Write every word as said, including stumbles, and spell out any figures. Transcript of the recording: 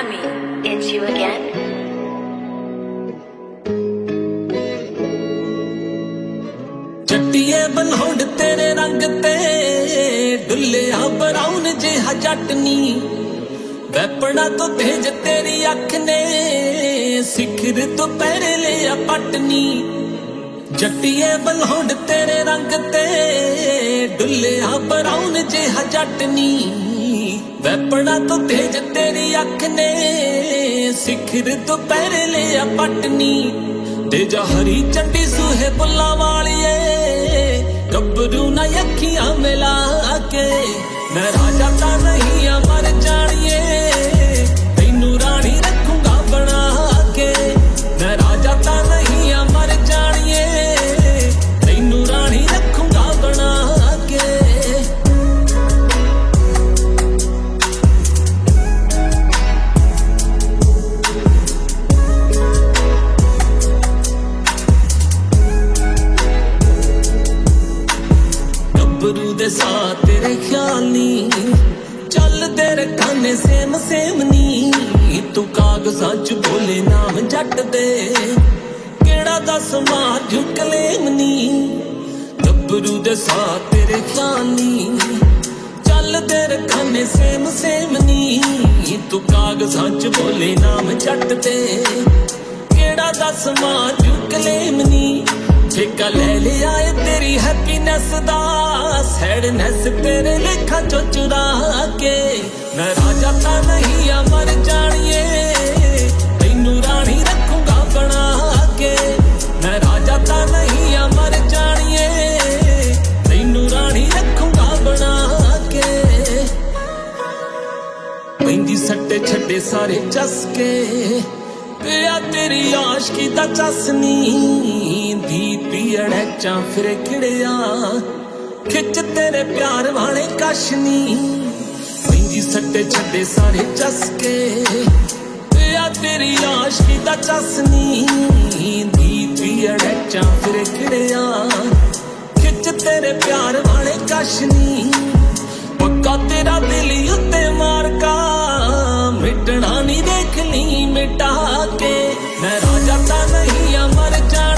Grammy, it's you again. चट्टिए बनहोंड तेरे रंग ते डुल्लिया ब्राउन जिहा चटनी वैपना तो तेज तेरी अख ने सिखर तो पैरे लिया पटनी जट्टिए बनहोंड तेरे रंग ते डुल्लिया ब्राउन जिहा चटनी वैपना तो तेज तेरी अख ने सिखर तो पैरे लिया पटनी तेजा हरी चंडी सूहे बुल्ला वालिए गब्बरू ना अखियां मिला के मैं राजा ता नहीं मर जानिए तैनू रानी रखूंगा बना के मैं राजा ता नहीं मर जानिए तैनू रानी रखूंगा बना के गब्बरू दे साथ तेरे ख्याल नी चल तेरे काने सेम सेम नी तू कागजां च बोले नाम जट दे केड़ा दस मार जू कलेम नी गब्बरू दे साथ तेरे ख्याल नी चल तेरे काने सेम सेम नी तू कागजां च बोले नाम जट दे केड़ा दस मार जू कलेम नी ठेका ले लिया है तेरी हैप्पीनेस दा सैडनेस तेरे लेखा चो चुरा के मैं राजा ता नहीं मर जानिए तैनू रानी रखूंगा बना के मैं राजा ता नहीं मर जानिए तैनू रानी रखूंगा बना के पैंदी सट्टे छड्डे सारे चसके पिया तेरी आशकी दा चसनी दी पीड़ चा फिर खिड़िया खिच तेरे प्यार वाले कशनी पैंदी सट्टे छड्डे सारे चसके पिया तेरी आशकी दा चसनी दी पीड़ चा फिर खिड़िया खिच तेरे प्यार वाले कशनी पक्का तेरा दिल उत्ते मार का मिटना नहीं देख ली मिटा के मैं राजा ता नहीं मर जा